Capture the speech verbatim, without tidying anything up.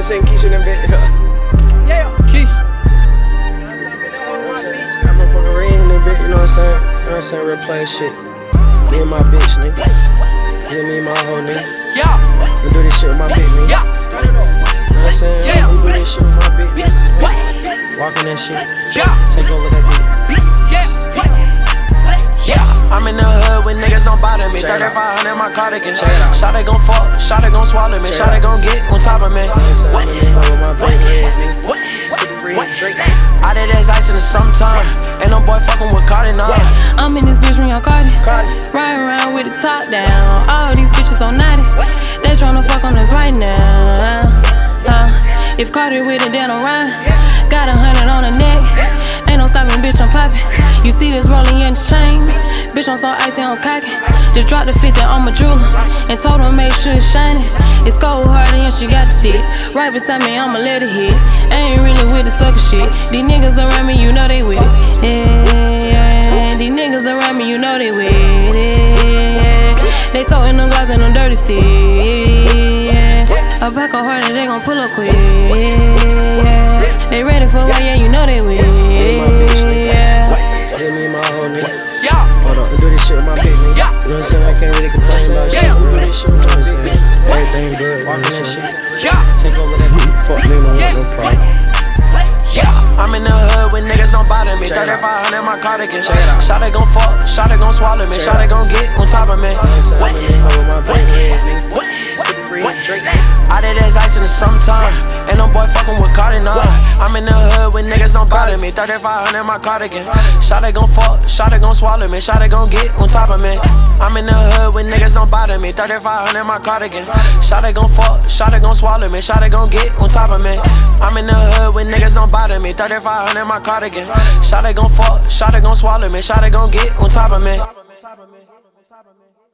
saying? Keisha in bed. Yeah, Keisha. I'm a fucking red in that bitch, you know what I'm saying? You know what I'm saying? Real player shit. Me and my bitch, nigga. Yeah, me and my whole nigga. Yeah. I'ma do this shit with my bitch, nigga. Yeah. You know what I'm saying? Yeah. I'ma do this shit with my bitch, nigga. Walking that shit. Yeah. Take over that bitch. I'm in the hood when niggas don't bother me. thirty-five hundred my cardigan. Shawty gon' fuck, shawty gon' swallow me. Shawty gon' get on top of me. I did as ice in the summertime. Ain't no boy fucking with Cardi now. I'm in this bitch when y'all Cardi. Riding around with the top down. All these bitches so naughty. They tryna fuck on us right now. uh, If Cardi with it, then I'm rhyme. Got a hundred on the neck. Ain't no stopping, bitch, I'm poppin'. You see this rolling in the chain. Bitch, I'm so icy, I'm cocky. Just dropped the fifty on my jeweler and told her make sure it's shining. It's cold hard and she got a stick. Right beside me, I'ma let it hit. I ain't really with the sucker shit. These niggas around me, you know they with it. Yeah, yeah. These niggas around me, you know they with it. Yeah. They totin' them glass and them dirty sticks. Yeah. A back on harder, they gon' pull up quick. Yeah. They ready for what? Yeah, you know they with it. Yeah. Yeah, me and my whole nigga. Yeah. Hold up, do this shit with my bitch, nigga. Yeah. You know what I'm saying? I can't really complain about shit. Do this shit with my bitch. Everything good. Walking that shit. Yeah. Take over that beat. Fuck nigga, don't want no problem. Yeah. I'm in the hood when niggas don't bother me. thirty-five hundred my cardigan. Shawty gon' fuck, shawty gon' swallow me. Shawty gon' get on top of me. I did as ice in the summertime. Ain't no boy fucking with Cardi now. I'm in the hood when niggas don't bother me. thirty-five hundred my cardigan. Shawty gon' fuck, shawty gon' swallow me. Shawty gon' get on top of me. I'm in the hood when niggas don't bother me. thirty-five hundred my cardigan. Shawty gon' fuck, shawty gon' swallow me. Shawty gon' get on top of me. I'm in the hood when niggas don't bother me. thirty-five hundred my cardigan. Shawty gon' fuck, shawty gon' swallow me. Shawty gon' get on top of me.